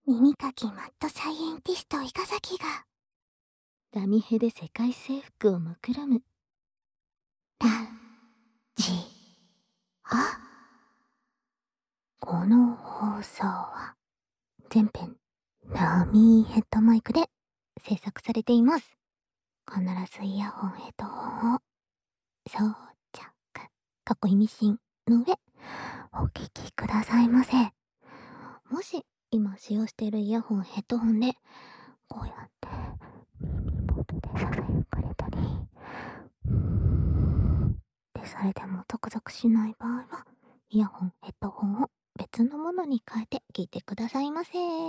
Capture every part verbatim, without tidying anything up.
耳かきマットサイエンティスト伊賀崎がダミヘで世界征服を目論むラジオ。この放送は全編ダミーヘッドマイクで制作されています。必ずイヤホンヘッドホンを装着かっこ意味深の上お聞きくださいませ。もし今使用しているイヤホンヘッドホンでこうやって耳元でささやかれたりでされてもゾクゾクしない場合はイヤホンヘッドホンを別のものに変えて聞いてくださいませ。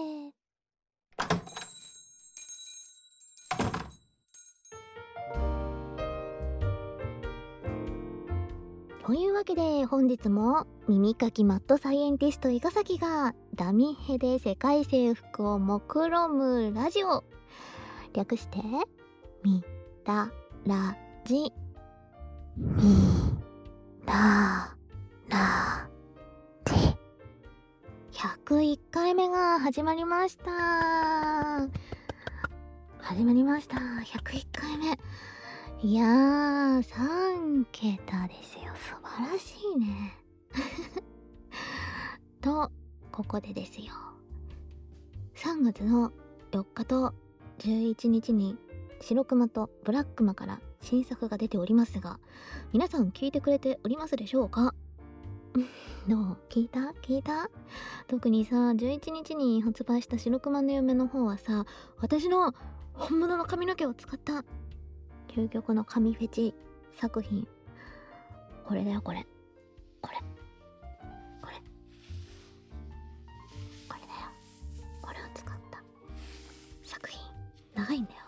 というわけで本日も耳かきマッドサイエンティスト伊賀崎がダミヘで世界征服を目論むラジオ、略してミララジミララジひゃくいっかいめが始まりました。始まりました。ひゃくいっかいめ。いやー、さんけたですよ。素晴らしいね。と、ここでですよ。さんがつのよっかとじゅういちにちに白熊とブラックマから新作が出ておりますが、皆さん聞いてくれておりますでしょうか？どう？聞いた？聞いた？特にさ、じゅういちにちに発売した白熊の嫁の方はさ、私の本物の髪の毛を使った究極の神フェチ作品。これだよ、これ。これ。これ。これだよ。これを使った作品。長いんだよ。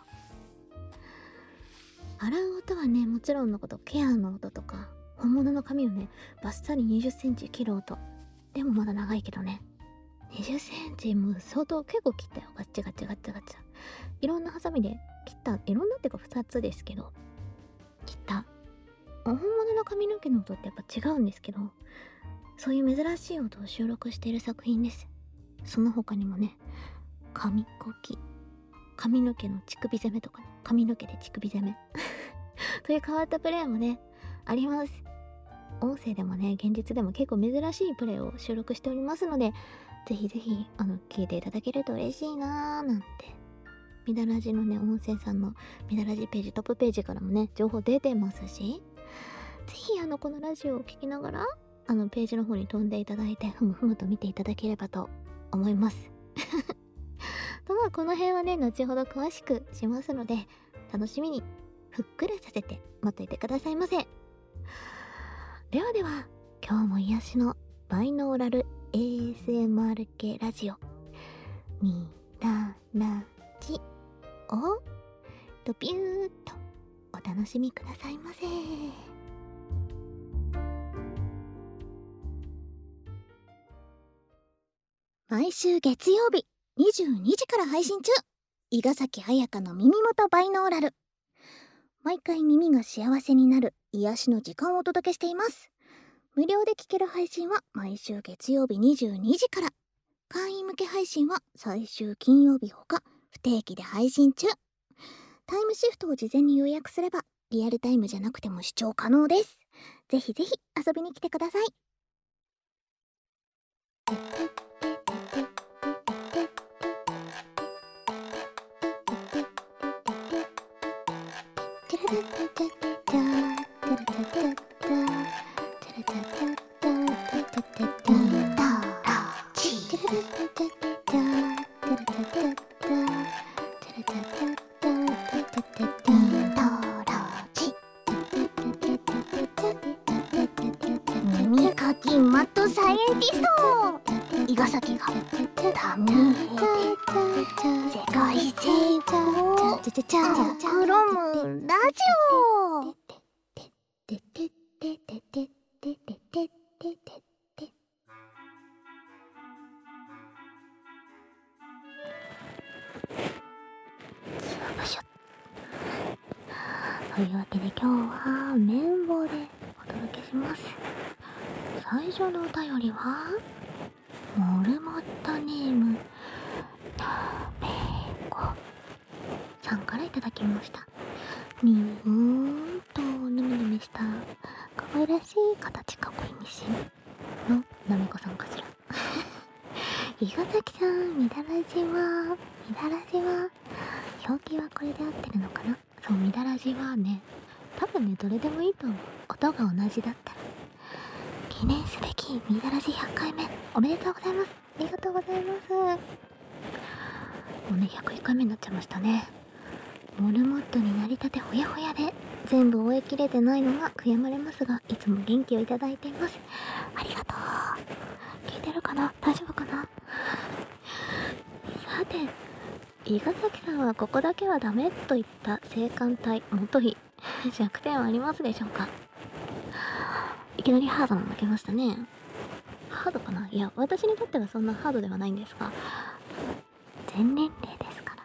洗う音はね、もちろんのこと、ケアの音とか、本物の髪をね、バッサリにじゅっセンチ切る音。でもまだ長いけどね。にじゅっセンチも相当結構切ったよ。ガッチガチガチガチ。いろんなハサミで切った。いろんなっていうかふたつですけど、切った。本物の髪の毛の音ってやっぱ違うんですけど、そういう珍しい音を収録している作品です。その他にもね、髪こき、髪の毛の乳首攻めとかね、髪の毛で乳首攻めという変わったプレイもね、あります。音声でもね、現実でも結構珍しいプレイを収録しておりますので、ぜひぜひ、あの、聞いていただけると嬉しいなーなんて。ミダラジのね、音声さんのミダラジページ、トップページからもね、情報出てますし、ぜひあの、このラジオを聞きながら、あの、ページの方に飛んでいただいて、ふむふむと見ていただければと思います。と、まあ、この辺はね、後ほど詳しくしますので、楽しみに、ふっくらさせて待っていてくださいませ。ではでは、今日も癒しのバイノーラル エーエスエムアール 系ラジオ、ミララジをドピューッとお楽しみくださいませ。毎週月曜日にじゅうにじから配信中、伊賀崎彩香の耳元バイノーラル。毎回耳が幸せになる癒しの時間をお届けしています。無料で聞ける配信は毎週月曜日にじゅうにじから、会員向け配信は最終金曜日ほか不定期で配信中。タイムシフトを事前に予約すればリアルタイムじゃなくても視聴可能です。ぜひぜひ遊びに来てください。耳かきマットサイエンティスト伊賀崎がダミーヘで世界征服を目論むラジオ。というわけで今日は綿棒でお届けします。最初のお便りはモルモットネームただきました。にゅーんとぬめぬめした可愛らしい形かっこいいミシンのなめこさんかしら。伊賀崎さん、みだらじはみだらじは表記はこれで合ってるのかな。そう、みだらじはね、多分ねどれでもいいと思う。音が同じだったら。記念すべきみだらじひゃっかいめおめでとうございます。ありがとうございます。もうねひゃくいっかいめになっちゃいましたね。モルモットになりたてほやほやで全部終えきれてないのが悔やまれますが、いつも元気をいただいています。ありがとう。聞いてるかな、大丈夫かな。さて、伊賀崎さんはここだけはダメといった青函隊元日弱点はありますでしょうか。いきなりハードなの負けましたね。ハードかな。いや、私にとってはそんなハードではないんですが、全年齢ですから。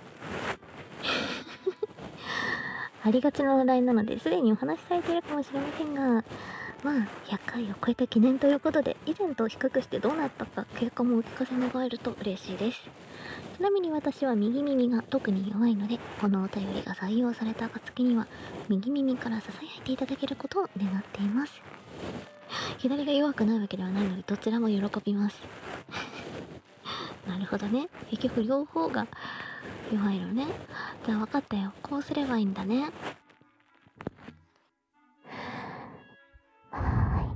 ありがちな話題なのですでにお話しされているかもしれませんが、まあひゃっかいを超えた記念ということで、以前と比較してどうなったか経過もお聞かせ願えると嬉しいです。ちなみに私は右耳が特に弱いので、このお便りが採用された暁には右耳からささやいていただけることを願っています。左が弱くないわけではないのでどちらも喜びます。なるほどね、結局両方が弱いのね。じゃあ分かったよ、こうすればいいんだね。はい、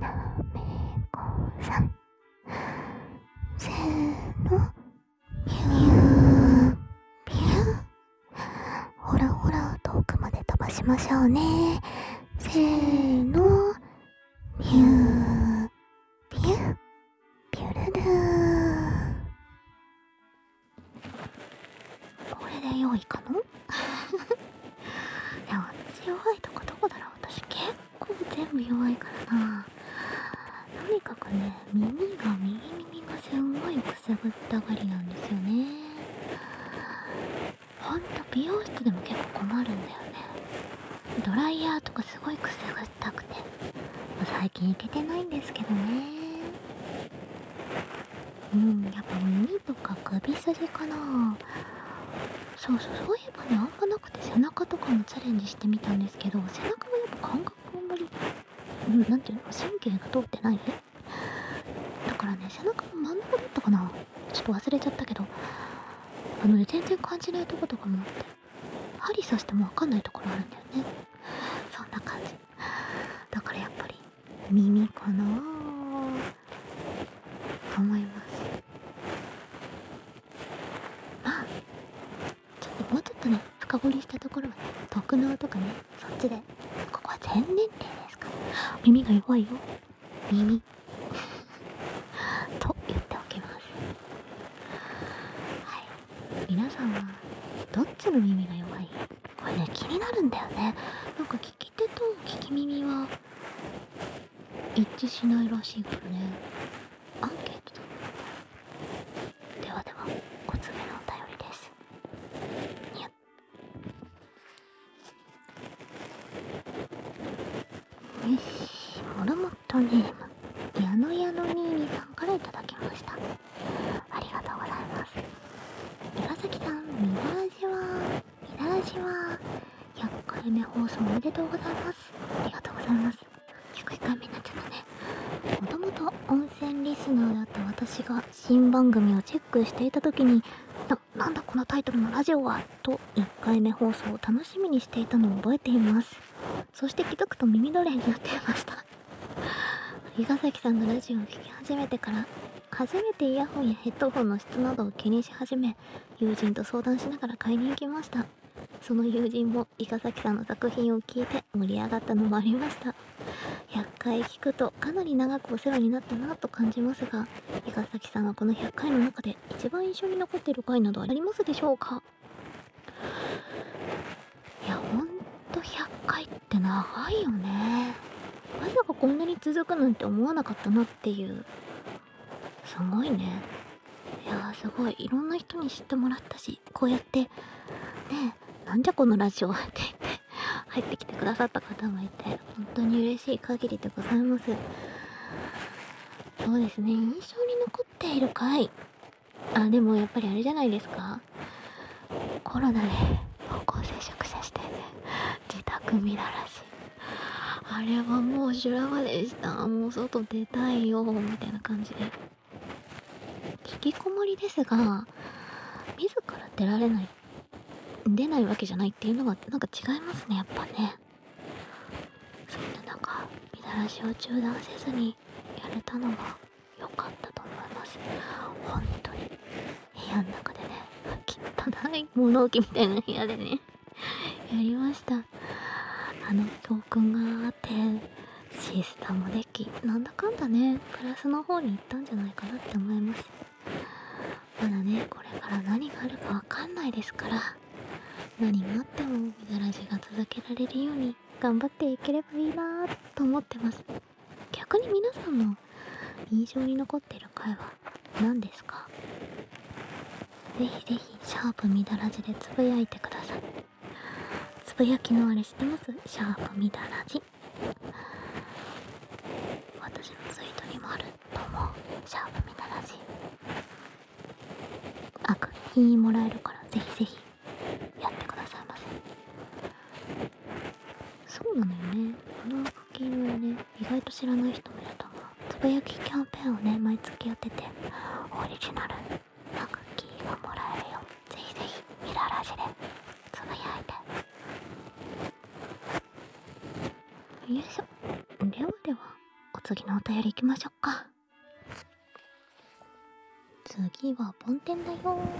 なめこさん、せーの、ピューピュー。ほらほら遠くまで飛ばしましょうね。せーの、ピューピューピュルルー。これで良いかの。いや、私弱いとこどこだろう。私結構全部弱いからな。とにかくね、耳が右耳がすんごいくすぐったがりなんですよね。ほんと美容室でも結構困るんだよね。ドライヤーとかすごいくすぐったくて、最近行けてないんですけどね。うん、やっぱ耳とか首筋かな。そうそう、そういえばね、あんまなくて背中とかもチャレンジしてみたんですけど、背中がやっぱ感覚あんまり、うん、なんていうの、神経が通ってない。だからね、背中も真ん中だったかな、ちょっと忘れちゃったけど、あのね、全然感じないとことかもあって、針刺してもわかんないところあるんだよね。そんな感じだから、やっぱり耳かなと思います。まあちょっともうちょっとね深掘りしたところはね、特能とかね、そっちで。ここは全年齢ですから。耳が弱いよ、耳と言っておきます。はい、皆さんはどっちの耳が弱い？これね、気になるんだよね。なんか聞き手と聞き耳は一致しないらしいからね。アンケートだ。ではでは、お次のお便りです。にゃっ。よし、モルモットネーム矢野矢野にーにさんからいただきました。ありがとうございます。岩崎さん、みだらじはみだらじはひゃっかいめ放送おめでとうございます。ありがとうございます。ひゃくいっかいめになっちゃったね。もともと温泉リスナーだった私が新番組をチェックしていた時に、な、なんだこのタイトルのラジオはといっかいめ放送を楽しみにしていたのを覚えています。そして気づくと耳奴隷になっていました。伊賀崎さんのラジオを聴き始めてから初めてイヤホンやヘッドホンの質などを気にし始め、友人と相談しながら買いに行きました。その友人も伊賀崎さんの作品を聞いて盛り上がったのもありました。ひゃっかい聞くとかなり長くお世話になったなと感じますが、伊賀崎さんはこのひゃっかいの中で一番印象に残っている回などありますでしょうか。いや、ほんとひゃっかいって長いよね。まさかこんなに続くなんて思わなかったなっていう。すごいね。いやー、すごいいろんな人に知ってもらったし、こうやってねえ、なんじゃこのラジオって言って入ってきてくださった方もいて、本当に嬉しい限りでございます。そうですね、印象に残っている回、あ、でもやっぱりあれじゃないですか、コロナで厚接触者してね、自宅見だらし、あれはもう修羅場でした。もう外出たいよみたいな感じで、引きこもりですが自ら出られない出ないわけじゃないっていうのがなんか違いますね、やっぱね。そんな中みだらしを中断せずにやれたのが良かったと思います。本当に部屋の中でね、汚い物置みたいな部屋でねやりました。あの教訓があってシスタムでき、なんだかんだねプラスの方に行ったんじゃないかなって思います。まだねこれから何があるかわかんないですから、何があってもみだらじが続けられるように頑張っていければいいなと思ってます。逆に皆さんの印象に残っている回は何ですか？ぜひぜひシャープみだらじでつぶやいてください。つぶやきのあれ知ってます？シャープみだらじ、私のツイートにもあると思う。シャープみだらじ悪品もらえるからぜひぜひやってくださいませ。そうなのよね、このクッキングね意外と知らない人もいると思う。つぶやきキャンペーンをね毎月やってて、オリジナルなクッキーがもらえるよ。ぜひぜひみだらじでつぶやいて。よいしょ。ではではお次のお便りいきましょうか。次はポンテンだよ。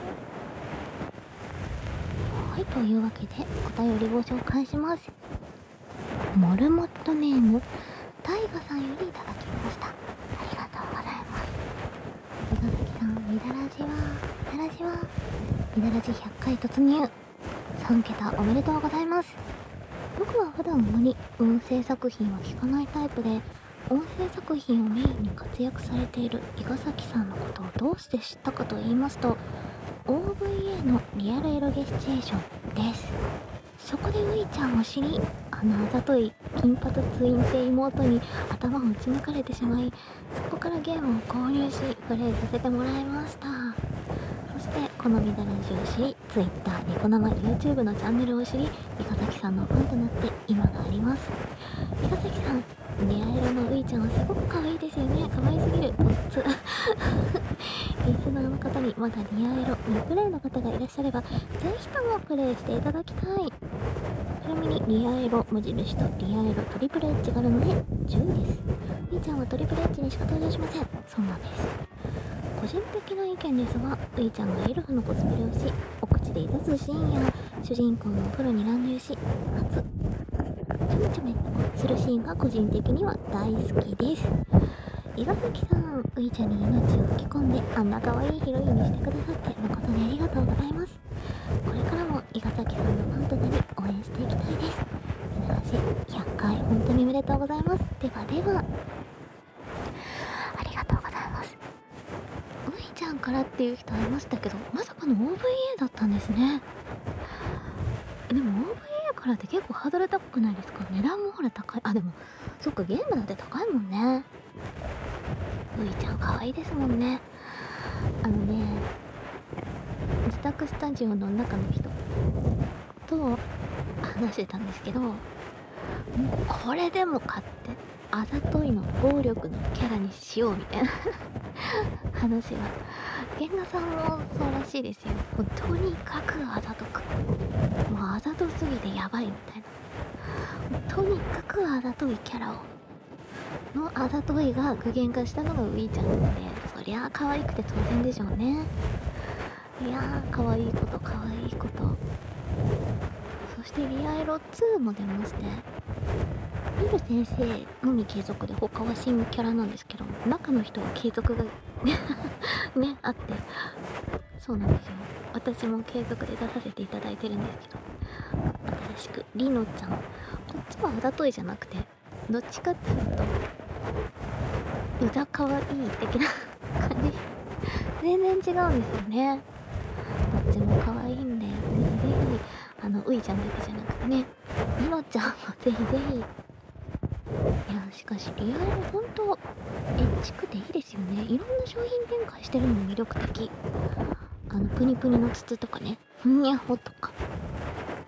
はい、というわけでお便りを紹介します。モルモットネームタイガさんよりいただきました。ありがとうございます。岩崎さん、みだらじはみだらじはみだらじひゃっかい突入、さんけたおめでとうございます。僕は普段あまり音声作品は聞かないタイプで、音声作品をメインに活躍されている伊賀崎さんのことをどうして知ったかと言いますと、 オーブイエー のリアルエロゲスチュエーションです。そこでういちゃんを知り、あのあざとい金髪ツインテ妹に頭を打ち抜かれてしまい、そこからゲームを購入しプレイさせてもらいました。そしてこのみだらじを知り、 Twitter、ニコ生、 YouTube のチャンネルを知り、伊賀崎さんのファンとなって今があります。伊賀崎さん、リアエロのういちゃんはすごく可愛いですよね。可愛すぎる。おっつリスナーの方にまだリアエロ未プレイの方がいらっしゃれば、ぜひともプレイしていただきたい。ちなみにリアエロ無印とリアエロトリプルエッジがあるのでじゅういです。ういちゃんはトリプルエッジにしか登場しません。そうなんです。個人的な意見ですが、ういちゃんがエルフのコスプレをし、お口でいたすシーンや主人公のお風呂に乱入し、初ちょめちょめするシーンが個人的には大好きです。伊賀崎さん、ういちゃんに命を吹き込んであんな可愛いヒロインにしてくださって誠にありがとうございます。これからも伊賀崎さんのファンとなり応援していきたいです。みだらじひゃっかい本当におめでとうございます。ではでは、ありがとうございます。ういちゃんからっていう人いましたけど、まさかの オーブイエー だったんですね。でも オーブイエー からって結構ハードル高くないですか？値段もほら高い。あ、でもそっか、ゲームだって高いもんね。ういちゃん可愛いですもんね。あのね、自宅スタジオの中の人と話してたんですけど、もうこれでもかってあざといの暴力のキャラにしようみたいな話が、源田さんもそうらしいですよ。もうとにかくあざとく、もうあざとすぎてやばいみたいな、とにかくあざといキャラをのあざといが具現化したのがういちゃんなので、そりゃあ可愛くて当然でしょうね。いやー、可愛いこと可愛いこと。そしてリアエロツーも出まして、ミル先生のみ継続で他は新キャラなんですけど、中の人は継続がねあって、そうなんですよ。私も継続で出させていただいてるんですけど、新しくリノちゃん、こっちはあざといじゃなくて、どっちかっていうとうざかわいい的な感じ全然違うんですよね。どっちも可愛いんで、ぜひぜひ、あのういちゃんだけじゃなくてね、リノちゃんもぜひぜひ。いや、しかしリアルほんとエッチくていいですよね。いろんな商品展開してるのも魅力的。あのプニプニの筒とかね、ふにゃほとか、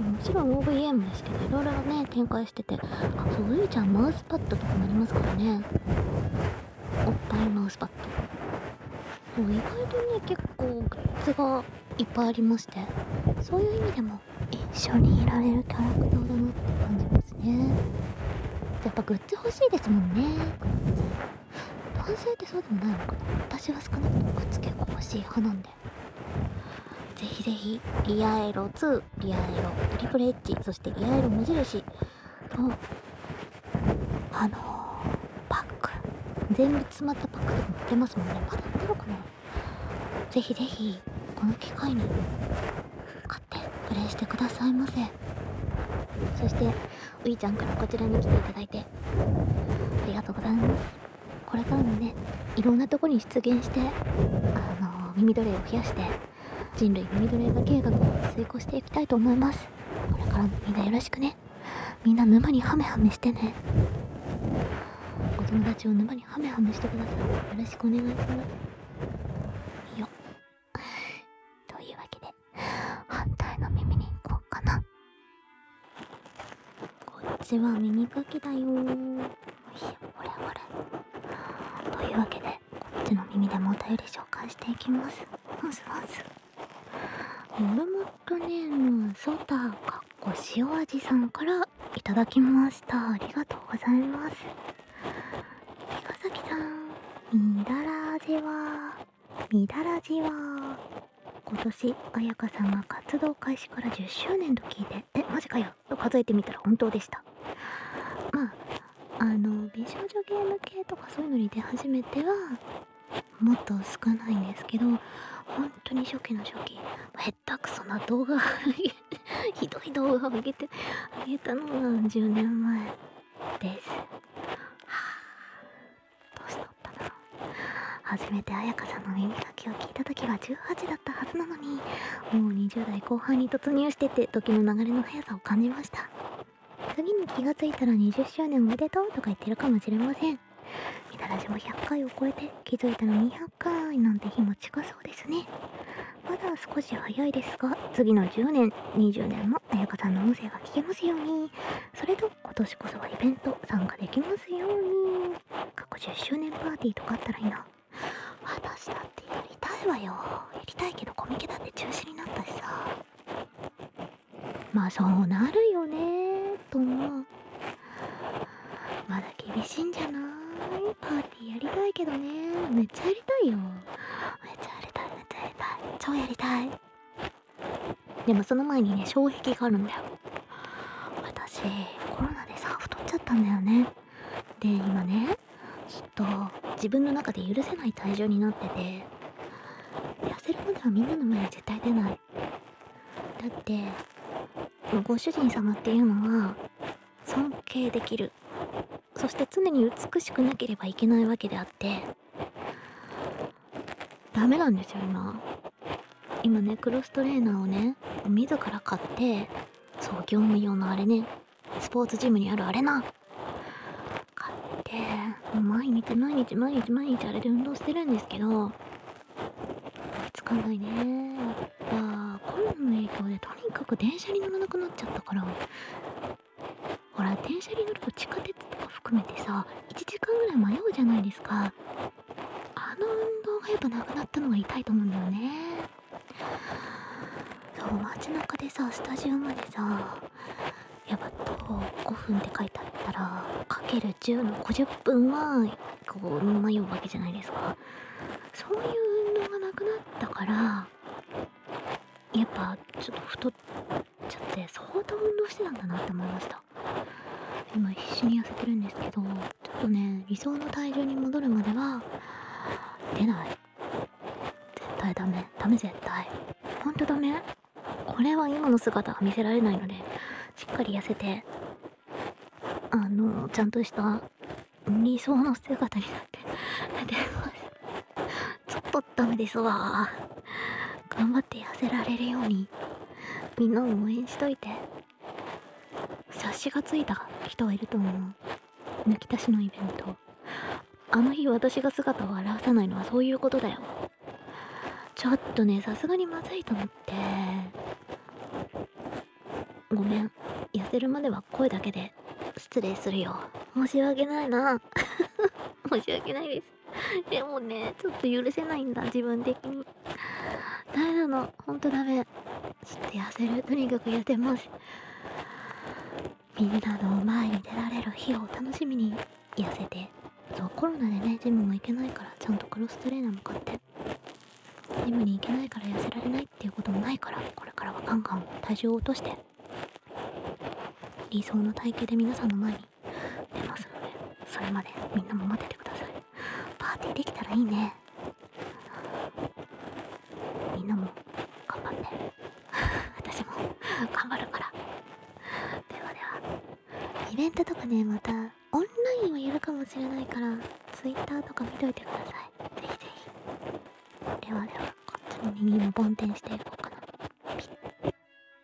もちろん オーブイエム ですけど、いろいろね展開してて、あ、そう、ういちゃんマウスパッドとかもありますからね。おっぱいマウスパッド、もう意外とね結構グッズがいっぱいありまして、そういう意味でも一緒にいられるキャラクターだなって感じますね。やっぱグッズ欲しいですもんね。グッズ、男性ってそうでもないのかな。私は少なくともグッズ結構欲しい派なんで、ぜひぜひリアエロツー、リアエロトリプルエッジ、そしてリアエロ無印とあのー、パック全部詰まったパックとかも売ってますもんね。まだ売ってるのかな。ぜひぜひこの機会に買ってプレイしてくださいませ。そしてういちゃんからこちらに来ていただいてありがとうございます。これからもね、いろんなとこに出現して、あのー、耳奴隷を増やして人類耳奴隷化計画を遂行していきたいと思います。これからもみんなよろしくね。みんな沼にハメハメしてね。お友達を沼にハメハメしてください。よろしくお願いします。よというわけで反対の耳に行こうかな。こっちは耳かきだよー。ほれほれ。というわけでこっちの耳でもお便り紹介していきます。まずまずモルモットネームソタかっこ塩味さんからいただきました。ありがとうございます。茅ヶ崎さん、みだらじはみだらじは今年彩香さんが活動開始からじゅっしゅうねんと聞いて、えマジかよと数えてみたら本当でした。まああの美少女ゲーム系とかそういうのに出始めてはもっと少ないんですけど、本当に初期の初期へったくそな動画ひどい動画を上げてあげたのがじゅうねんまえです。はあ、年取ったな。初めて彩香さんの耳かきを聞いた時はじゅうはちだったはずなのに、もうにじゅう代後半に突入してて時の流れの速さを感じました。次に気がついたらにじゅっしゅうねんおめでとうとか言ってるかもしれません。みたらしもひゃっかいを超えて気づいたらにひゃっかいなんて日も近そうですね。まだ少し早いですが、次のじゅうねん、にじゅうねんも彩香さんの音声が聞けますように。それと今年こそはイベント参加できますように。過去じゅっしゅうねんパーティーとかあったらいいな。私だってやりたいわよ。やりたいけどコミケだって中止になったしさ。まあそうなるよねーと思う。まだ厳しいんじゃない？パーティーやりたいけどね。めっちゃやりたいよ。めっちゃやりたい、めっちゃやりたい。超やりたい。でもその前にね、障壁があるんだよ。私、コロナでさ、太っちゃったんだよね。で、今ね、ちょっと自分の中で許せない体重になってて、痩せるまではみんなの前に絶対出ない。だって、ご主人様っていうのは、尊敬できる。そして常に美しくなければいけないわけであって、ダメなんですよ今。今ね、クロストレーナーをね自ら買って、そう業務用のあれね、スポーツジムにあるあれな買って、もう毎日毎日毎日毎日あれで運動してるんですけど、追いつかないね。やっぱコロナの影響でとにかく電車に乗らなくなっちゃったから。ほら、電車に乗ると地下鉄とか含めてさ、いちじかんぐらい迷うじゃないですか。あの運動がやっぱなくなったのが痛いと思うんだよね。そう、街中でさ、スタジオまでさ、やっぱ徒歩ごふんって書いてあったら、かけるじゅうのごじゅっぷんはこう迷うわけじゃないですか。そういう運動がなくなったから、やっぱちょっと太っちゃって相当運動してたんだなって思いました。今必死に痩せてるんですけど、ちょっとね、理想の体重に戻るまでは出ない。絶対ダメ。ダメ絶対。ほんとダメ。これは今の姿は見せられないので、しっかり痩せて、あの、ちゃんとした理想の姿になって出ます。ちょっとダメですわ。頑張って痩せられるように、みんなも応援しといて。察しがついた人はいると思う。抜き足しのイベント。あの日私が姿を現さないのはそういうことだよ。ちょっとね、さすがにまずいと思って、 ごめん。痩せるまでは声だけで失礼するよ。申し訳ないな。申し訳ないです。でもね、ちょっと許せないんだ、自分的に。ダメなの、ほんとダメ。ちょっと痩せる、とにかく痩せます。みんなの前に出られる日を楽しみに痩せて。そう、コロナでね、ジムも行けないから、ちゃんとクロストレーナーも買って。ジムに行けないから痩せられないっていうこともないから、これからはガンガン体重を落として、理想の体型で皆さんの前に出ますので、それまでみんなも待っててください。パーティーできたらいいね。みんなも頑張って。私も頑張るから。ではでは、イベントとかね、またオンラインはやるかもしれないから、ツイッターとか見といてください。ぜひぜひ。ではでは、こっちの右も梵天していこうかな。ピッ。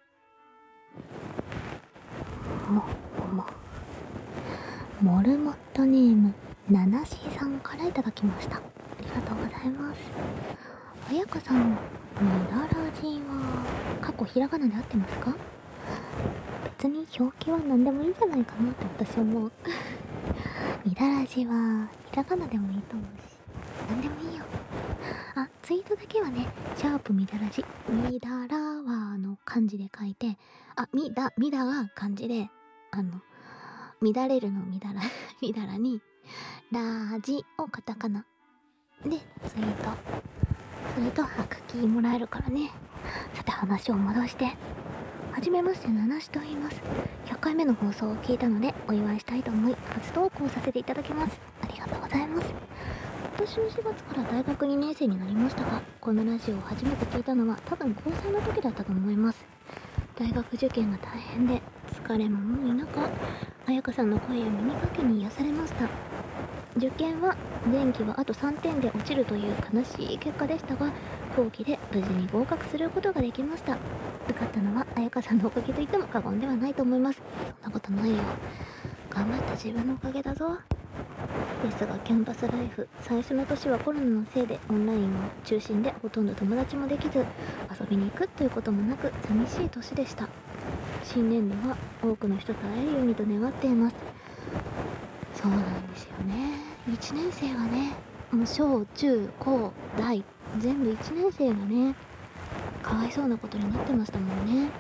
も、も。モルモットネーム、ナナシーさんからいただきました。ありがとうございます。あやかさん、ミダラジは過去ひらがなで合ってますか？別に表記は何でもいいんじゃないかなって私思う。ミダラジはひらがなでもいいと思うし、何でもいいよ。あ、ツイートだけはね、シャープミダラジ、ミダラはの漢字で書いて、あ、ミダ、ミダは漢字で、あの、乱れるのミダラ、ミダラに、ラジをカタカナでツイートすると白キーもらえるからね。さて話を戻して、はじめましてナナシと言います。ひゃっかいめの放送を聞いたのでお祝いしたいと思い初投稿させていただきます。ありがとうございます。今年のしがつから大学にねん生になりましたが、このラジオを初めて聞いたのは多分こうさんの時だったと思います。大学受験が大変で疲れも多い中、彩香さんの声や耳かけに癒されました。受験は前期はあとさんてんで落ちるという悲しい結果でしたが、後期で無事に合格することができました。受かったのは彩香さんのおかげと言っても過言ではないと思います。そんなことないよ。頑張った自分のおかげだぞ。ですがキャンパスライフ最初の年はコロナのせいでオンラインを中心でほとんど友達もできず、遊びに行くということもなく寂しい年でした。新年度は多くの人と会えるようにと願っています。そうなんですよね。いちねん生はね、もう小中高大全部いちねん生がね、かわいそうなことになってましたもんね。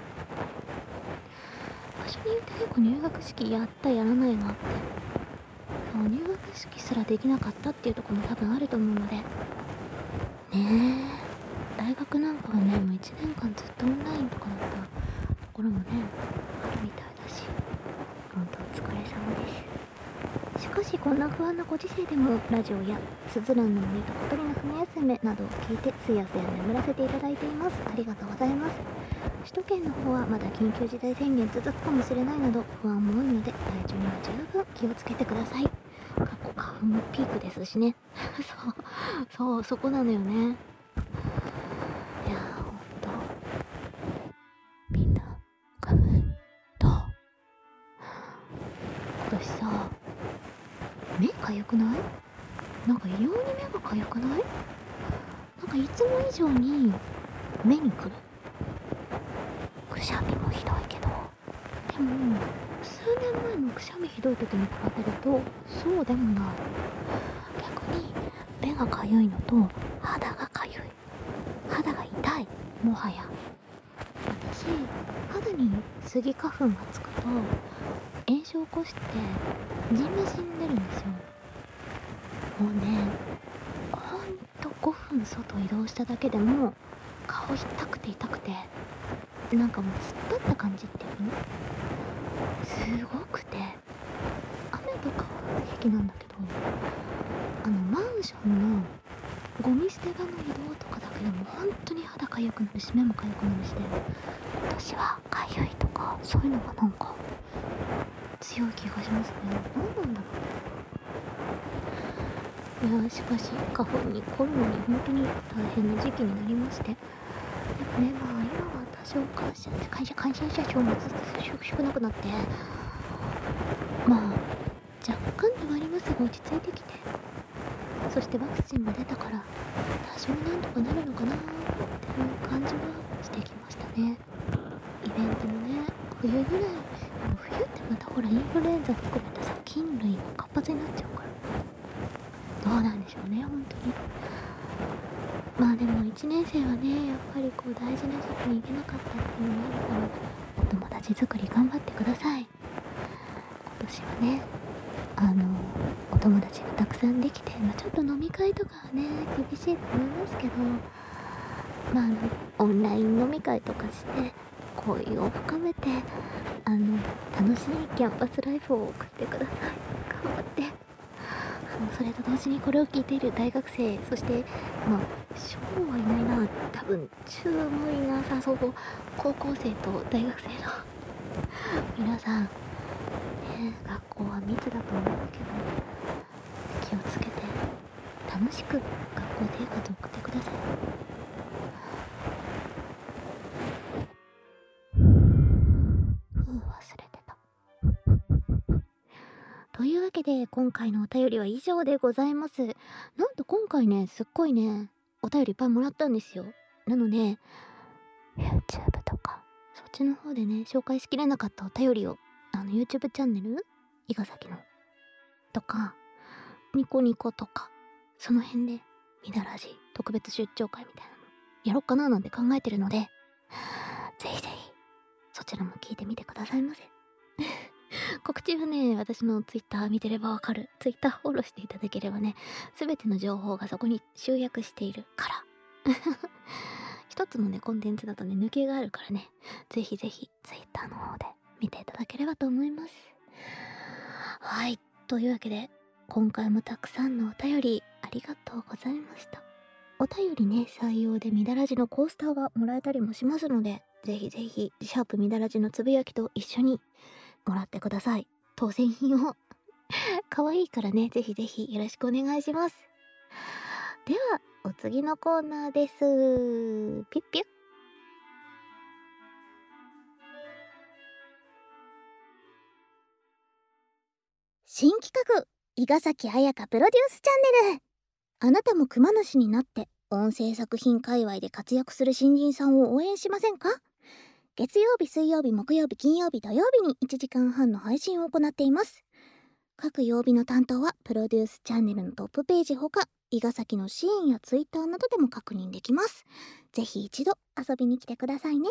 場所によって結構入学式やったやらないがあって、そう入学式すらできなかったっていうところも多分あると思うのでね。え大学なんかはね、もういちねんかんずっとオンラインとかだったところもねあるみたいだし、本当お疲れ様です。しかしこんな不安なご時世でもラジオやスズランの森と小鳥の羽休めなどを聞いてすやすや眠らせていただいています。ありがとうございます。首都圏の方はまだ緊急事態宣言続くかもしれないなど不安も多いので体調には十分気をつけてください。過去花粉もピークですしね。そうそうそこなのよね。いやーほんとみんな花粉と今年さ、目かゆくない？なんか異様に目がかゆくない？なんかいつも以上に目にくる。くしゃみもひどいけど、でも数年前のくしゃみひどい時に比べるとそうでもない。逆に目がかゆいのと肌がかゆい、肌が痛い。もはや私、肌にスギ花粉がつくと炎症を起こしてジンマシン出るんですよ。もうね、ほんとごふん外移動しただけでも顔痛くて痛くて、なんかもう突っ張った感じっていうのすごくて、雨とかは平気なんだけど、あのマンションのゴミ捨て場の移動とかだけでも本当に肌かゆくなるし目もかゆくなるしで、今年はかゆいとかそういうのがなんか強い気がしますね。何なんだろう。いやしかし花粉にコロナに本当に大変な時期になりまして、でもね、まあ今は多少感謝会社感染者数もずつ少なくなって、まあ若干ではありますが落ち着いてきて、そしてワクチンも出たから多少なんとかなるのかなっていう感じはしてきましたね。イベントもね、 冬ぐらい。でも冬ってまたほらインフルエンザ含めてさ、菌類が活発になっちゃうから、どうなんでしょうね、本当に。まあでもいちねん生はね、やっぱりこう大事な時期に行けなかったっていうのもあるから、お友達作り頑張ってください。今年はね、あのお友達がたくさんできて、まあ、ちょっと飲み会とかはね厳しいと思いますけど、まああのオンライン飲み会とかして交流を深めて、あの楽しいキャンパスライフを送ってください。頑張って。あのそれと同時にこれを聞いている大学生、そしてまあ小はいないな、多分中もいなさそう、高校生と大学生の皆さんね、学校は密だと思うけど気をつけて楽しく学校生活を送ってください。ふう、忘れてた。というわけで今回のお便りは以上でございます。なんと今回ね、すっごいねお便りいっぱいもらったんですよ。なので YouTube とかそっちの方でね紹介しきれなかったお便りを、あの YouTube チャンネル伊賀崎のとかニコニコとかその辺でみだらじ特別出張会みたいなのやろっかななんて考えてるので、ぜひぜひそちらも聞いてみてくださいませ。告知はね、私の Twitter 見てればわかる。Twitter フォローしていただければね、すべての情報がそこに集約しているから一つのねコンテンツだとね抜けがあるからね、ぜひぜひ Twitter の方で見ていただければと思います。はい、というわけで今回もたくさんのお便りありがとうございました。お便りね採用でみだらじのコースターがもらえたりもしますので、ぜひぜひシャープみだらじのつぶやきと一緒にもらってください。当選品を可愛いからね、ぜひぜひよろしくお願いします。ではお次のコーナーです。ピュッピュッ。新企画、伊賀崎彩香プロデュースチャンネル。あなたも熊主になって音声作品界隈で活躍する新人さんを応援しませんか？月曜日、水曜日、木曜日、金曜日、土曜日にいちじかんはんの配信を行っています。各曜日の担当はプロデュースチャンネルのトップページほか、伊賀崎のシーンやツイッターなどでも確認できます。ぜひ一度遊びに来てくださいね。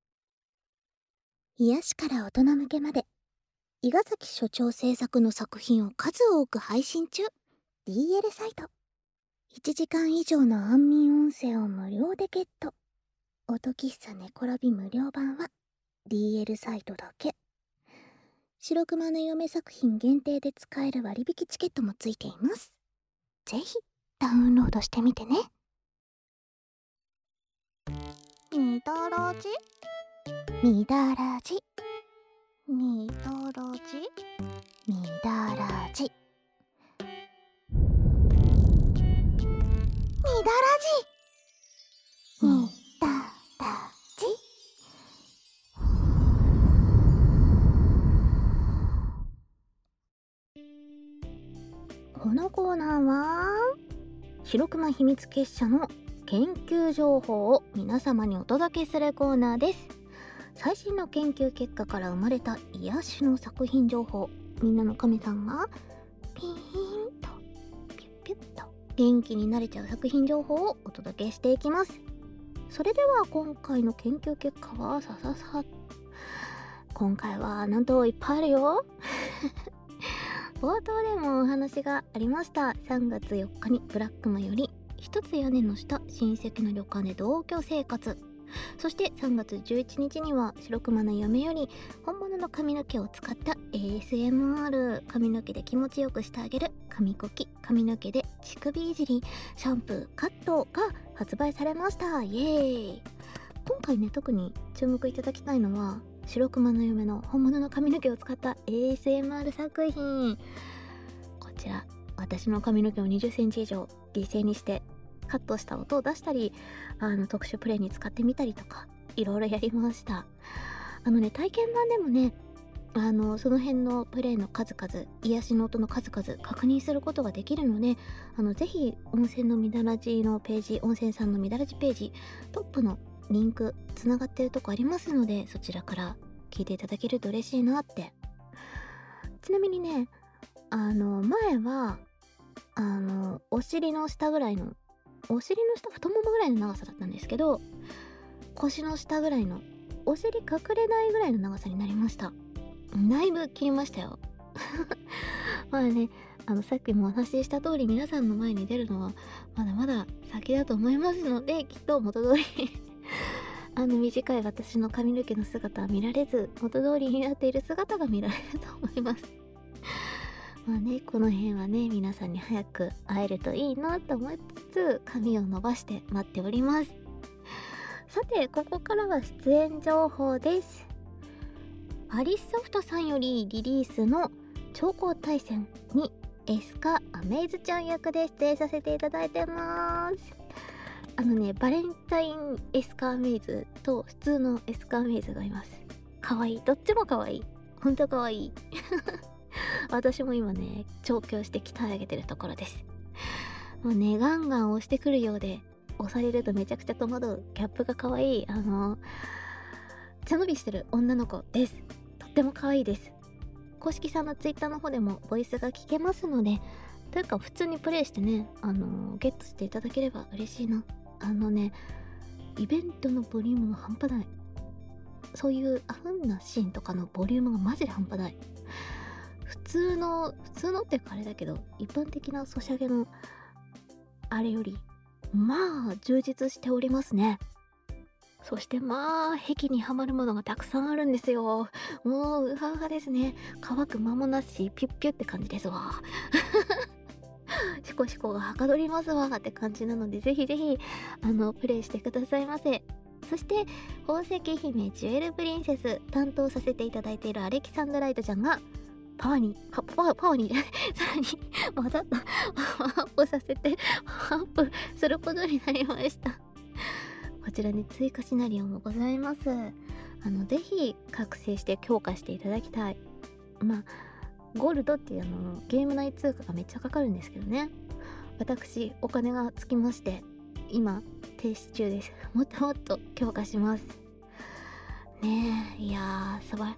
癒しから大人向けまで、伊賀崎所長制作の作品を数多く配信中。 ディーエル サイト。いちじかん以上の安眠音声を無料でゲット。音喫茶寝転び無料版は ディーエル サイトだけ。白熊の嫁作品限定で使える割引チケットもついています。ぜひダウンロードしてみてね。みだらじみだらじみだらじみだらじみだらじみだらじ。このコーナーは白熊秘密結社の研究情報を皆様にお届けするコーナーです。最新の研究結果から生まれた癒しの作品情報、みんなの神さんがピーンとピュッピュッと元気になれちゃう作品情報をお届けしていきます。それでは今回の研究結果はさささ。今回はなんといっぱいあるよ冒頭でもお話がありました。さんがつよっかにブラックマより一つ屋根の下親戚の旅館で同居生活。そしてさんがつじゅういちにちには白熊の嫁より本物の髪の毛を使った エーエスエムアール、 髪の毛で気持ちよくしてあげる髪こき、髪の毛で乳首いじり、シャンプー、カットが発売されました。イエーイ。今回ね特に注目いただきたいのは白熊の嫁の本物の髪の毛を使った エーエスエムアール 作品。こちら私の髪の毛をにじゅっセンチ以上犠牲にしてカットした音を出したり、あの特殊プレイに使ってみたりとかいろいろやりました。あのね体験版でもね、あのその辺のプレイの数々、癒しの音の数々確認することができるので、あのぜひ温泉のみだらじのページ、温泉さんのみだらじページトップのリンクつながってるとこありますので、そちらから聞いていただけると嬉しいなって。ちなみにね、あの前はあのお尻の下ぐらいの、お尻の下、太ももぐらいの長さだったんですけど、腰の下ぐらいの、お尻隠れないぐらいの長さになりました。だいぶ切りましたよ。まあね、あのさっきもお話しした通り、皆さんの前に出るのはまだまだ先だと思いますので、きっと元通りあの短い私の髪の毛の姿は見られず、元通りになっている姿が見られると思います。まあね、この辺はね、皆さんに早く会えるといいなと思いつつ、髪を伸ばして待っております。さて、ここからは出演情報です。アリスソフトさんよりリリースの超高対戦にエスカアメイズちゃん役で出演させていただいてます。あのね、バレンタインエスカアメイズと普通のエスカアメイズがいます。かわいい。どっちもかわいい。ほんとかわいい。私も今ね、調教して鍛え上げてるところです。もうね、ガンガン押してくるようで、押されるとめちゃくちゃ戸惑うギャップがかわいい、あの背伸びしてる女の子です。とってもかわいいです。公式さんのツイッターの方でもボイスが聞けますので、というか普通にプレイしてね、あのー、ゲットしていただければ嬉しいな。あのね、イベントのボリュームが半端ない。そういうアフンなシーンとかのボリュームがマジで半端ない。普通の普通のっていうかあれだけど、一般的なソシャゲのあれよりまあ充実しておりますね。そしてまあ壁にはまるものがたくさんあるんですよ。もうウハウハですね。乾く間もなしピュッピュって感じですわ。シコシコがはかどりますわって感じなので、ぜひぜひあのプレイしてくださいませ。そして宝石姫ジュエルプリンセス担当させていただいているアレキサンドライトちゃんがパワーにパパワーパワーにさらにわざとパワーアップさせてパワーアップすることになりました。こちらに追加シナリオもございます。あのぜひ覚醒して強化していただきたい。まあゴールドっていうあのゲーム内通貨がめっちゃかかるんですけどね、私お金がつきまして今停止中です。もっともっと強化しますねえ。いやー、すごい。はい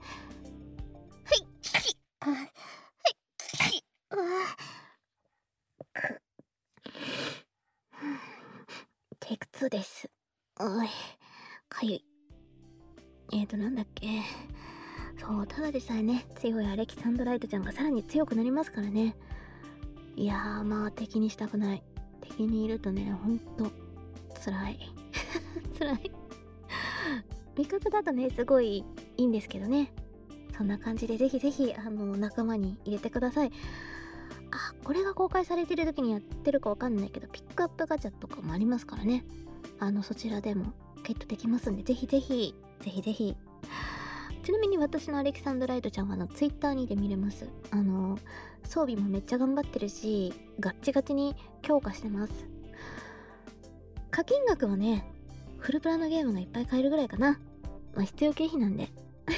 あはいあくテイクツーです。おいかゆい。えーとなんだっけ、そう、ただでさえね強いアレキサンドライトちゃんがさらに強くなりますからね。いやー、まあ敵にしたくない。敵にいるとね、ほんと辛い辛い。味方だとねすごいいいんですけどね。そんな感じでぜひぜひあの仲間に入れてください。あ、これが公開されてる時にやってるかわかんないけど、ピックアップガチャとかもありますからね。あのそちらでもゲットできますんで、ぜひぜひぜひぜひ。ちなみに私のアレキサンドライトちゃんはあのツイッターにて見れます。あの装備もめっちゃ頑張ってるし、ガッチガチに強化してます。課金額はね、フルプラのゲームがいっぱい買えるぐらいかな。まあ必要経費なんで。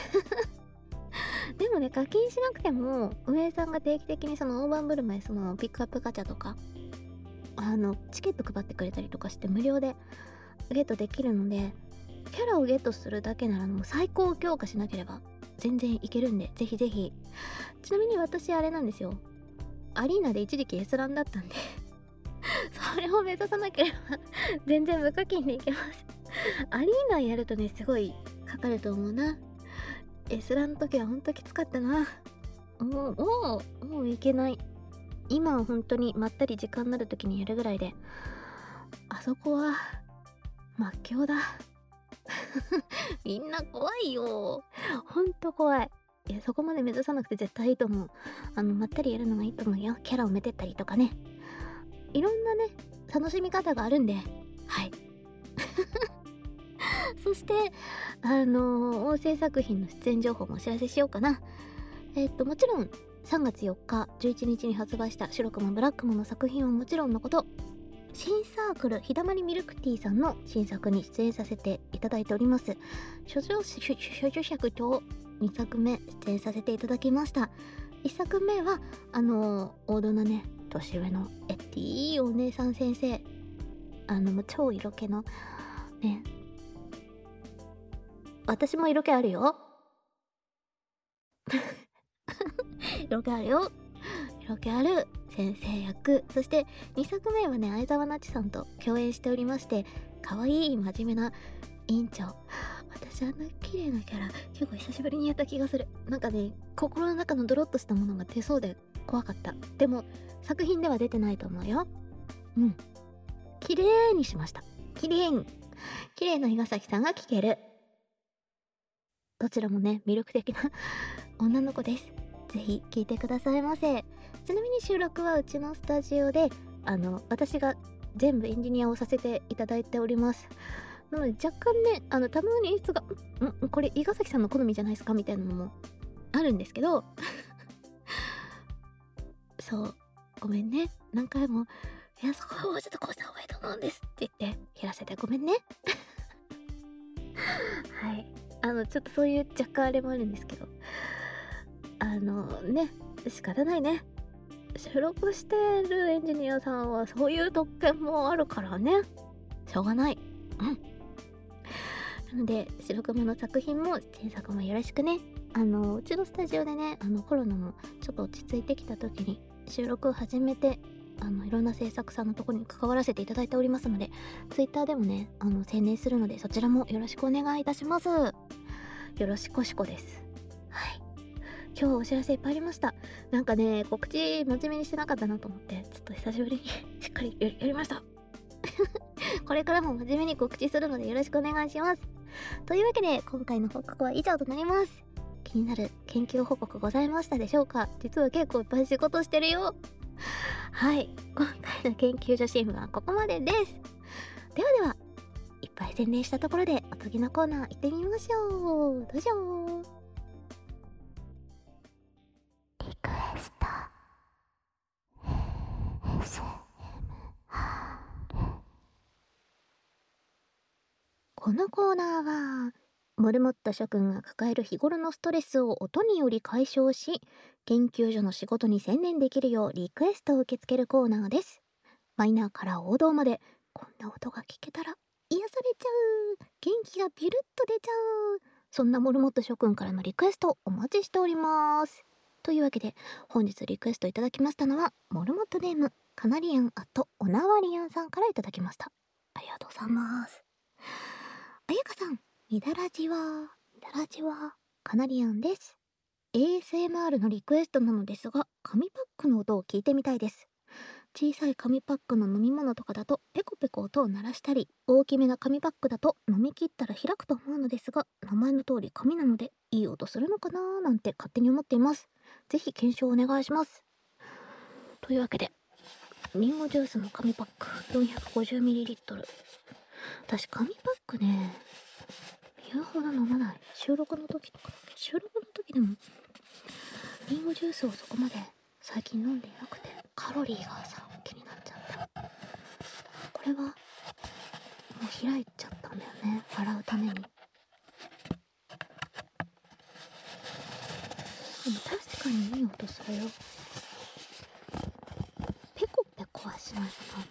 でもね、課金しなくても運営さんが定期的にその大盤振る舞い、そのピックアップガチャとかあのチケット配ってくれたりとかして無料でゲットできるので、キャラをゲットするだけならもう最高強化しなければ全然いけるんで、ぜひぜひ。ちなみに私あれなんですよ、アリーナで一時期 S ランだったんでそれを目指さなければ全然無課金でいけます。アリーナやるとねすごいかかると思うな。 S ランの時はほんときつかったな。もうもうもういけない。今は本当にまったり時間になる時にやるぐらいで、あそこは魔境だ。みんな怖いよ、ほんと怖い。いや、そこまで目指さなくて絶対いいと思う。あのまったりやるのがいいと思うよ。キャラをめてったりとかね、いろんなね楽しみ方があるんで、はいそしてあのー、音声作品の出演情報もお知らせしようかな。えっともちろんさんがつよっかじゅういちにちに発売した白くもブラックもの作品はもちろんのこと、新サークルひだまりミルクティーさんの新作に出演させていただいております。処女処女尺とにさくめ出演させていただきました。いっさくめはあのー、王道なね年上のエッティーお姉さん先生、あのもう超色気のね、私も色気あるよ。 色気あるよ。色気ある先生役。そしてにさくめはね、相沢なちさんと共演しておりまして、可愛い真面目な委員長。私あんな綺麗なキャラ結構久しぶりにやった気がする。なんかね、心の中のドロッとしたものが出そうで怖かった。でも作品では出てないと思うよ。うん、綺麗にしました。綺麗に綺麗な伊賀崎さんが聴ける。どちらもね、魅力的な女の子です。ぜひ聴いてくださいませ。ちなみに収録はうちのスタジオで、あの私が全部エンジニアをさせていただいております。なので若干ね、あのたまに演出がんんこれ伊賀崎さんの好みじゃないですかみたいなのもあるんですけどそうごめんね、何回もいやそこはもうちょっとこうした方がいいと思うんですって言って減らせてごめんねはい、あのちょっとそういう若干あれもあるんですけど、あのね、仕方ないね。収録してるエンジニアさんはそういう特権もあるからね、しょうがない。うんなので白熊の作品も制作もよろしくね。あのうちのスタジオでね、あのコロナもちょっと落ち着いてきた時に収録を始めて、あのいろんな制作さんのところに関わらせていただいておりますので、ツイッターでもね、あの宣伝するのでそちらもよろしくお願いいたします。よろしこしこです。はい、今日お知らせいっぱいありました。なんかね、告知真面目にしてなかったなと思って、ちょっと久しぶりにしっかりやりやりましたこれからも真面目に告知するのでよろしくお願いします。というわけで今回の報告は以上となります。気になる研究報告ございましたでしょうか？実は結構いっぱい仕事してるよ。はい、今回の研究所シームはここまでです。ではでは、いっぱい宣伝したところでお次のコーナー行ってみましょう。どうしよう。 リクエスト エスエムアール。 このコーナーはモルモット諸君が抱える日頃のストレスを音により解消し、研究所の仕事に専念できるようリクエストを受け付けるコーナーです。マイナーから王道まで、こんな音が聞けたら癒されちゃう、元気がビュルッと出ちゃう、そんなモルモット諸君からのリクエストお待ちしております。というわけで本日リクエストいただきましたのはモルモットネームカナリアンアットオナワリアンさんからいただきました。ありがとうございます。あやかさん、みだらじはみだらじはカナリアンです。 エーエスエムアール のリクエストなのですが、紙パックの音を聞いてみたいです。小さい紙パックの飲み物とかだとペコペコ音を鳴らしたり、大きめな紙パックだと飲み切ったら開くと思うのですが、名前の通り紙なのでいい音するのかなーなんて勝手に思っています。ぜひ検証お願いします。というわけで、リンゴジュースの紙パック よんひゃくごじゅうミリリットル。私紙パックね、言うほど飲まない。収録の時とか収録の時でもリンゴジュースをそこまで最近飲んでいなくて、カロリーがさ気になっちゃった。これはもう開いちゃったんだよね、洗うために。でも確かにいい音するよ。ペコペコはしないかな。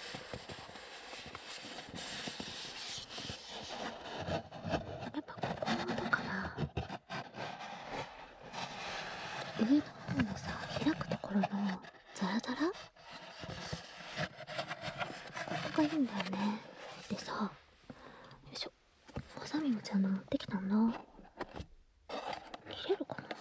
やっぱここの音かな。上の方のさ、開くところのザラザラ、ここがいいんだよね。でさ、よいしょ、ハサミもちゃんと持ってきたんだ。切れるかな。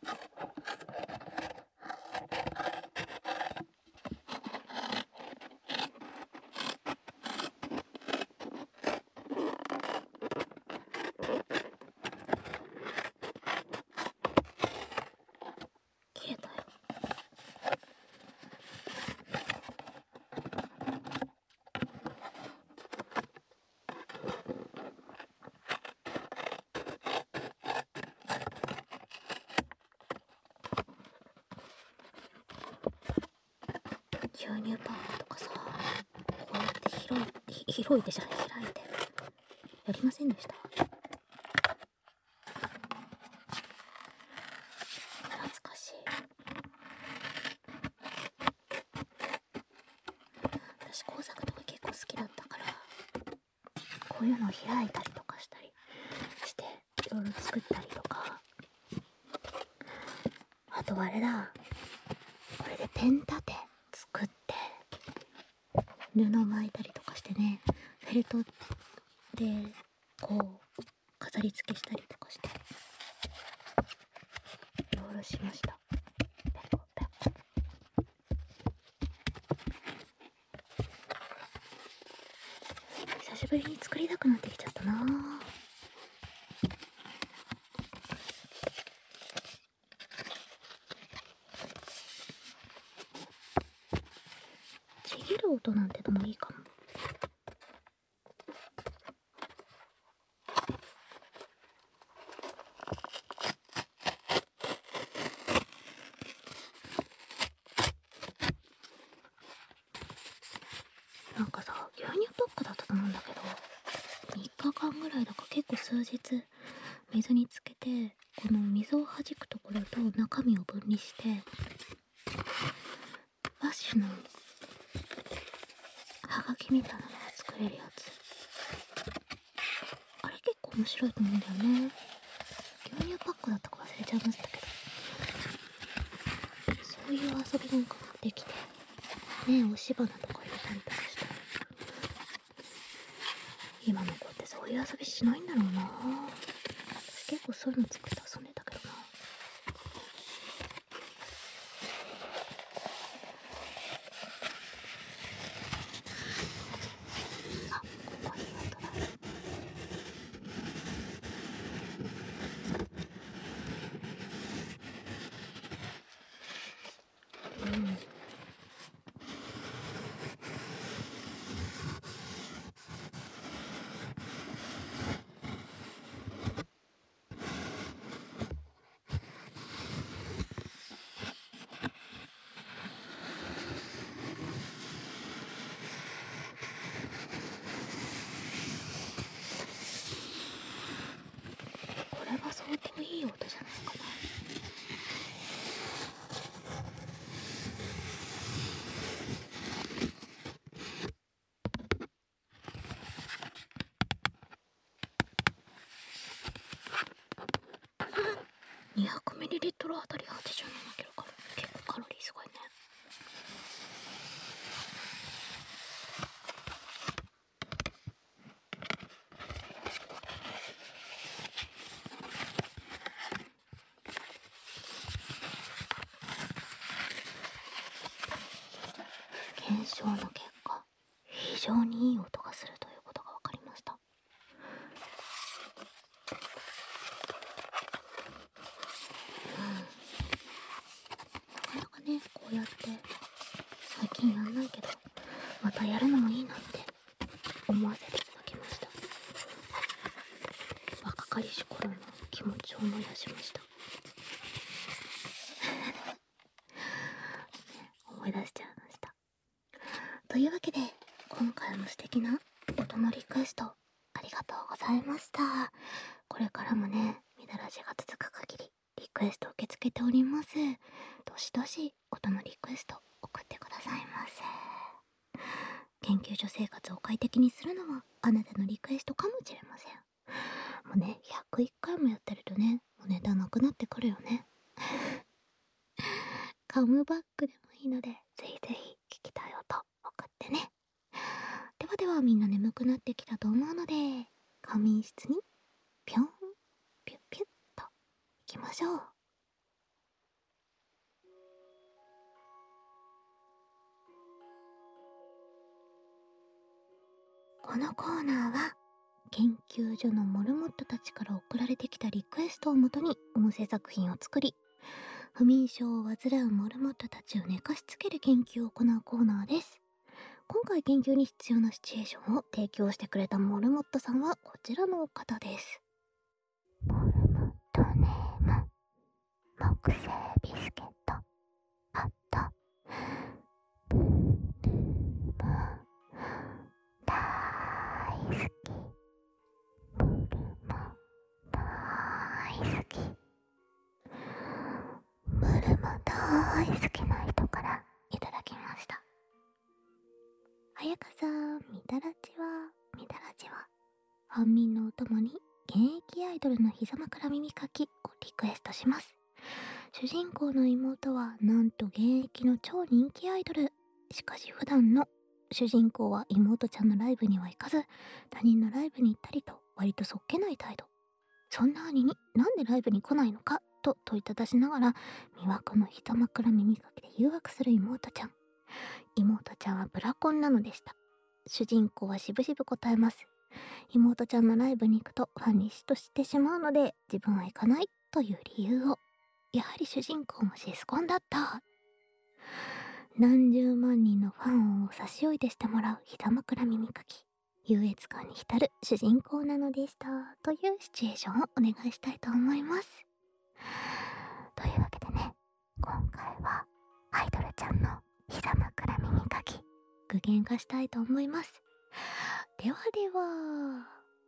切れたよ。牛乳パックとかさ、こうやって広いひ広いでじゃない、開いてやりませんでした？懐かしい。私工作とか結構好きだったから、こういうのを開いたりとかしたりしていろいろ作ったりとかとあれだ、これでペン立て作って布巻いたりとかしてね、フェルトでこう飾り付けしたりとかしていろいろしました。ペコペコ。久しぶりに作りたくなってきちゃったな。ちぎる音なんてのもいいかも。なんかさ、牛乳パックだったと思うんだけど、みっかかんぐらいだか結構数日水につけて、この水を弾くところと中身を分離して、バッシュのはがきみたいなのが作れるやつ、あれ結構面白いと思うんだよね。牛乳パックだったか忘れちゃいましたけど、そういう遊びなんかもできてね、押し花とか入れたりとかして、今の子ってそういう遊びしないんだろうな。私結構そういうの作って遊んでたけどな。あ、ここにあとだ。うん。これが相当いい音じゃないかな。にひゃくミリリットル あたりはちじゅうななキロカロリー。結構カロリーすごいね。検証の結果、非常にいい音がするということが分かりました。うん、なかなかね、こうやって最近やんないけど、またやるのもいいなって思わせていただきました。若かりし頃の気持ちを思い出しました。思い出しちゃいました。というわけで、今回も素敵な音のリクエストありがとうございました。これからもね、みだらじが続く限りリクエスト受け付けております。どしどし音のリクエスト送ってくださいませ。研究所生活を快適にするのはあなたのリクエストかもしれません。もうね、ひゃくいっかいもやってるとね、もうネタなくなってくるよね。カムバックでもいいので、ぜひぜひ聞きたい音送ってね。ではでは、みんな眠くなってきたと思うので、仮眠室にぴょんぴゅっぴゅっと行きましょう。このコーナーは研究所のモルモットたちから送られてきたリクエストをもとに音声作品を作り、不眠症を患うモルモットたちを寝かしつける研究を行うコーナーです。今回研究に必要なシチュエーションを提供してくれたモルモットさんはこちらの方です。モルモットネーム、木製ビスケット、あった、ブルーム大好き、ブルマ大好き、ブルマ大好きな人からいただきました。あやかさん、みだらちは、みだらちは、安眠のお供に現役アイドルの膝枕耳かきをリクエストします。 主人公の妹はなんと現役の超人気アイドル。しかし普段の主人公は妹ちゃんのライブには行かず、他人のライブに行ったりと割とそっけない態度。そんな兄になんでライブに来ないのかと問いただしながら、魅惑の膝枕耳かきで誘惑する妹ちゃん。妹ちゃんはブラコンなのでした。主人公はしぶしぶ答えます。妹ちゃんのライブに行くとファンに嫉妬してしまうので自分は行かないという理由を。やはり主人公もシスコンだった。何十万人のファンを差し置いてしてもらう膝枕耳かき。優越感に浸る主人公なのでしたというシチュエーションをお願いしたいと思います。というわけでね、今回はアイドルちゃんの膝枕耳かき具現化したいと思います。ではでは。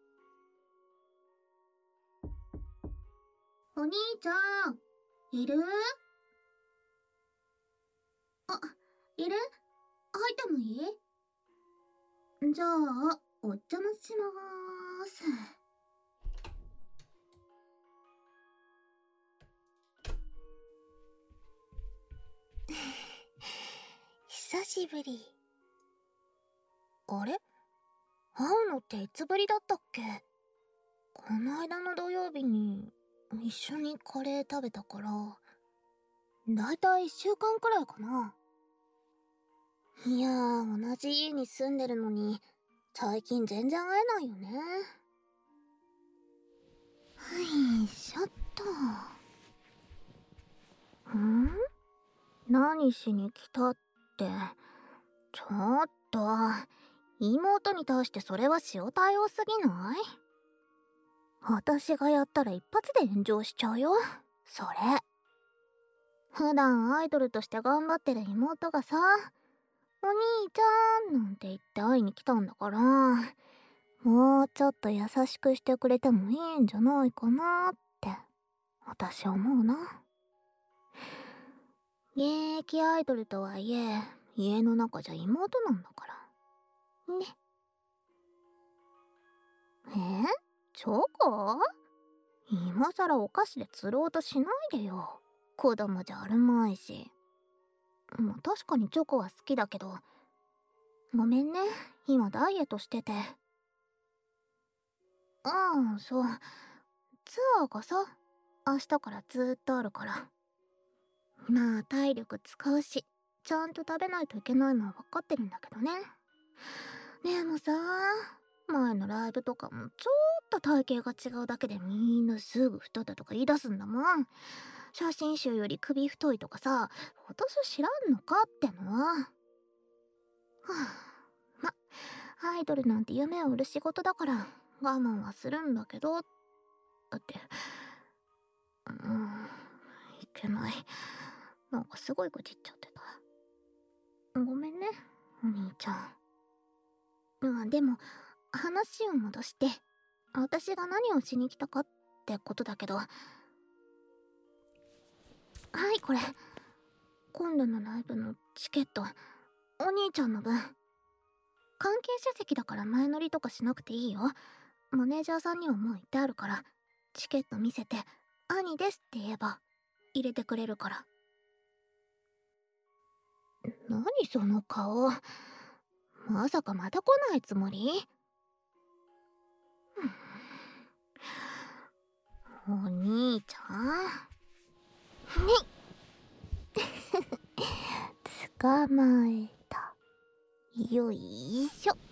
お兄ちゃん、いる？あ、いる？入ってもいい？じゃあ、お邪魔しまーす。 久しぶり。あれ？会うのっていつぶりだったっけ？この間の土曜日に一緒にカレー食べたから、だいたいいっしゅうかんくらいかな。いやー、同じ家に住んでるのに最近全然会えないよね。はいしょっと。ん？何しに来たって。ちょっと、妹に対してそれは塩対応すぎない？私がやったら一発で炎上しちゃうよ、それ。普段アイドルとして頑張ってる妹がさ、お兄ちゃんなんて言って会いに来たんだから、もうちょっと優しくしてくれてもいいんじゃないかなって、私は思うな。現役アイドルとはいえ、家の中じゃ妹なんだから。ね。え？チョコ？今さらお菓子で釣ろうとしないでよ。子供じゃあるまいし。まあ確かにチョコは好きだけど、ごめんね、今ダイエットしてて。ああ、そう。ツアーがさ、明日からずーっとあるから。まあ体力使うし、ちゃんと食べないといけないのは分かってるんだけどね。でもさ、前のライブとかもちょっと体型が違うだけでみんなすぐ太ったとか言い出すんだもん。写真集より首太いとかさ、私知らんのかってのは。はあ、ま、アイドルなんて夢を売る仕事だから我慢はするんだけど、だって、うーん、いけない。なんかすごい愚痴っちゃってた。ごめんね、お兄ちゃん。まあでも、話を戻して、私が何をしに来たかってことだけど。はい、これ。今度のライブのチケット、お兄ちゃんの分。関係者席だから前乗りとかしなくていいよ。マネージャーさんにはもう言ってあるから、チケット見せて、兄ですって言えば、入れてくれるから。何その顔。まさかまた来ないつもり？お兄ちゃん。に捕まえた。よいしょ。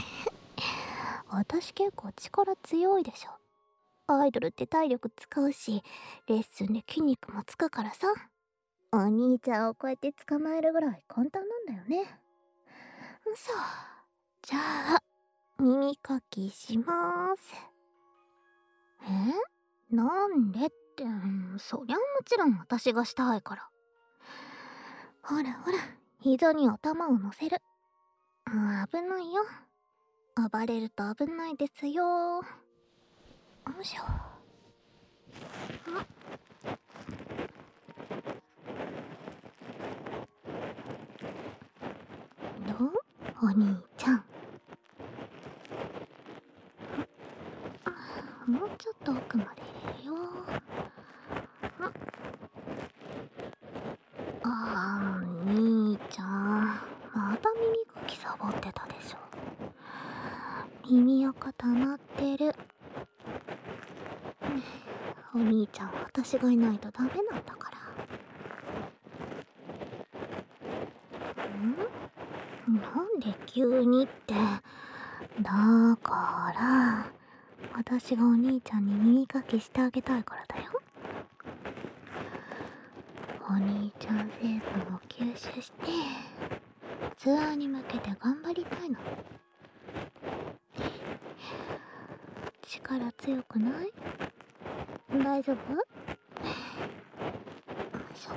私結構力強いでしょ。アイドルって体力使うし、レッスンで筋肉もつくからさ。お兄ちゃんをこうやって捕まえるぐらい簡単なんだよね。さあ、じゃあ、耳かきしまーす。え？なんでって、そりゃもちろん私がしたいから。ほらほら、膝に頭を乗せる。危ないよ。暴れると危ないですよ。よいしょ。どう？お兄ちゃん。もうちょっと奥まで入れるよ。 耳垢溜まってる。お兄ちゃん、私がいないとダメなんだから。ん？なんで急にって。だから、私がお兄ちゃんに耳かきしてあげたいからだよ。お兄ちゃん成分を吸収して、ツアーに向けて頑張りたいの。力強くない？大丈夫？よいしょ。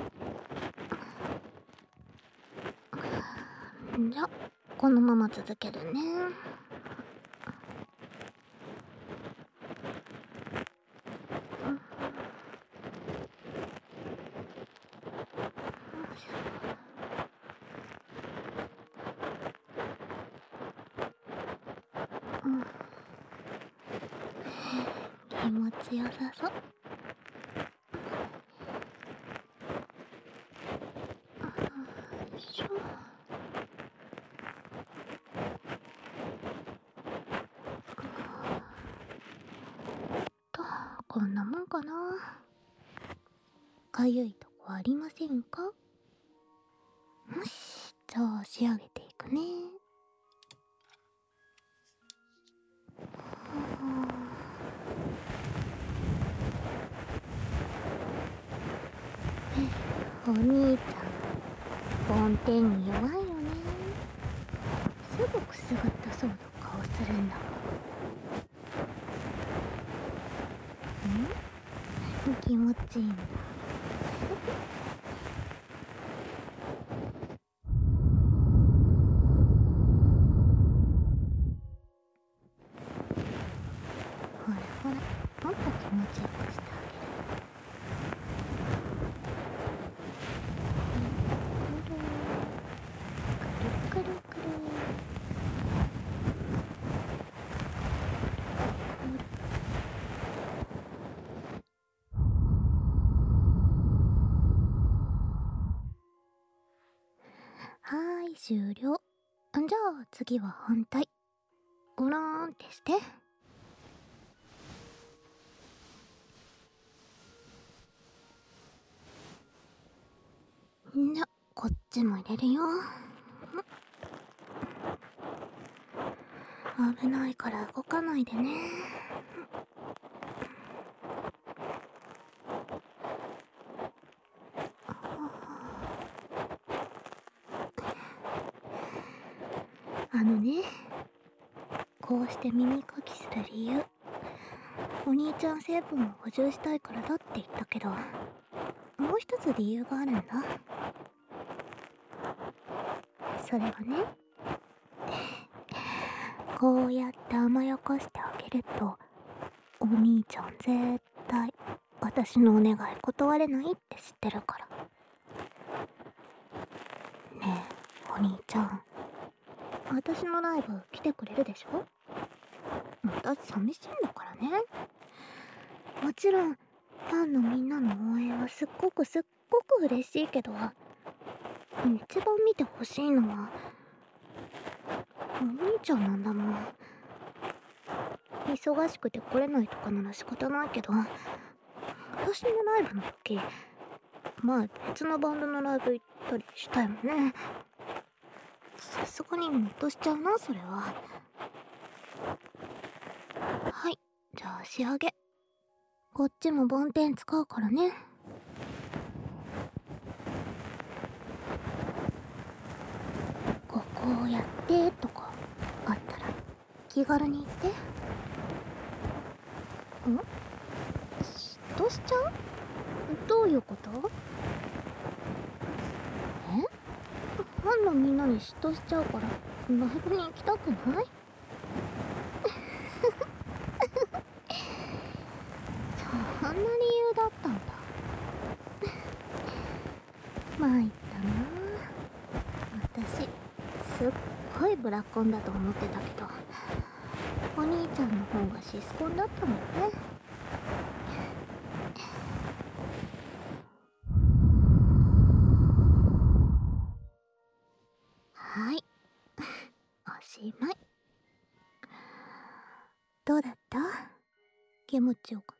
じゃ、このまま続けるね。気持ちよさそう。よいしょ。と、こんなもんかな。かゆいとこありませんか？よし、じゃあ仕上げていくね。お兄ちゃん、梵天に弱いよね。すぐくすぐったそうな顔するんだもん。ん？気持ちいいんだ。ほらほら、もっと気持ちよくしてあげる。くるくるくる。はーい、終了。じゃあ次は反対。ゴローンってして。じゃ、こっちも入れるよ。危ないから動かないでね。あのね、こうして耳かきする理由、お兄ちゃん成分を補充したいからだって言ったけど、もう一つ理由があるんだ。それはね、こうやって甘やかしてあげると、お兄ちゃん絶対私のお願い断れないって知ってるから。ねえ、お兄ちゃん、私のライブ来てくれるでしょ？私寂しいんだからね。もちろんファンのみんなの応援はすっごくすっごく嬉しいけど、一番見てほしいのはお兄ちゃんなんだもん。忙しくて来れないとかなら仕方ないけど、私のライブの時、まあ別のバンドのライブ行ったりしたよね。さすがにムッとしちゃうな、それは。はい、じゃあ仕上げ。こっちも梵天使うからね。ここをやってとかあったら気軽に言って。ん？嫉妬しちゃう？どういうこと？え？ファンのみんなに嫉妬しちゃうからライブに行きたくない？そんな理由だったんだ。参ったな。私すっごいブラコンだと思ってたけど、お兄ちゃんの方がシスコンだったもんね。はいおしまい。 どうだった？気持ちよかった？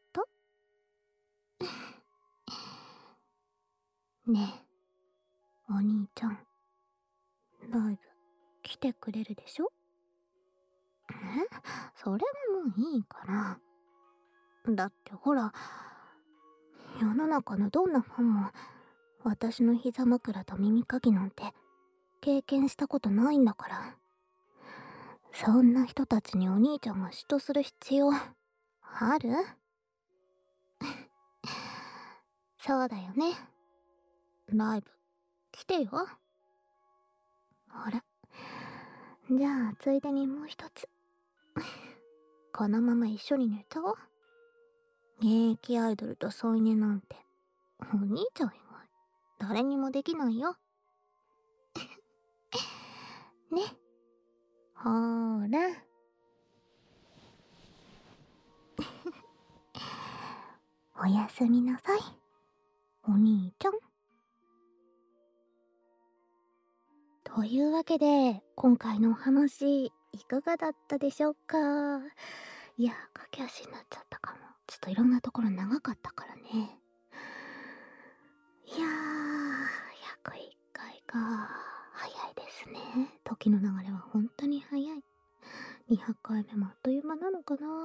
ねえ、お兄ちゃん、ライブ来てくれるでしょ？え？それはもういいから。だってほら、世の中のどんなファンも私の膝枕と耳かきなんて経験したことないんだから。そんな人たちにお兄ちゃんが嫉妬する必要ある？そうだよね。ライブ来てよ。ほら、じゃあついでにもう一つ。このまま一緒に寝ちゃおう。現役アイドルと添い寝なんてお兄ちゃん以外誰にもできないよ。ね。ほーら。おやすみなさい、お兄ちゃん。というわけで、今回のお話、いかがだったでしょうか？いや、駆け足になっちゃったかも。ちょっといろんなところ長かったからね。いやー、ひゃくいっかいか。早いですね。時の流れは本当に早い。にひゃっかいめもあっという間なのかな。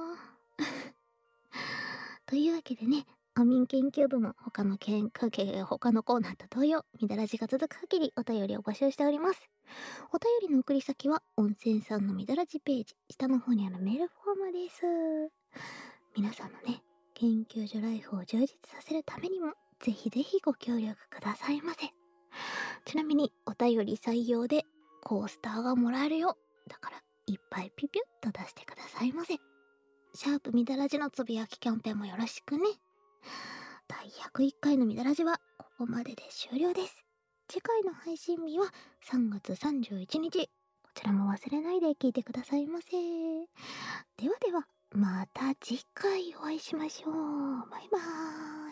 というわけでね、アミン研究部も他の研究、他のコーナーと同様、みだらじが続く限りお便りを募集しております。お便りの送り先は、温泉さんのみだらじページ、下の方にあるメールフォームです。皆さんのね、研究所ライフを充実させるためにも、ぜひぜひご協力くださいませ。ちなみに、お便り採用でコースターがもらえるよ。だから、いっぱいピュピュッと出してくださいませ。シャープみだらじのつぶやきキャンペーンもよろしくね。だいひゃくいっかいのみだらじはここまでで終了です。次回の配信日はさんがつさんじゅういちにち。こちらも忘れないで聞いてくださいませ。ではでは、また次回お会いしましょう。バイバーイ。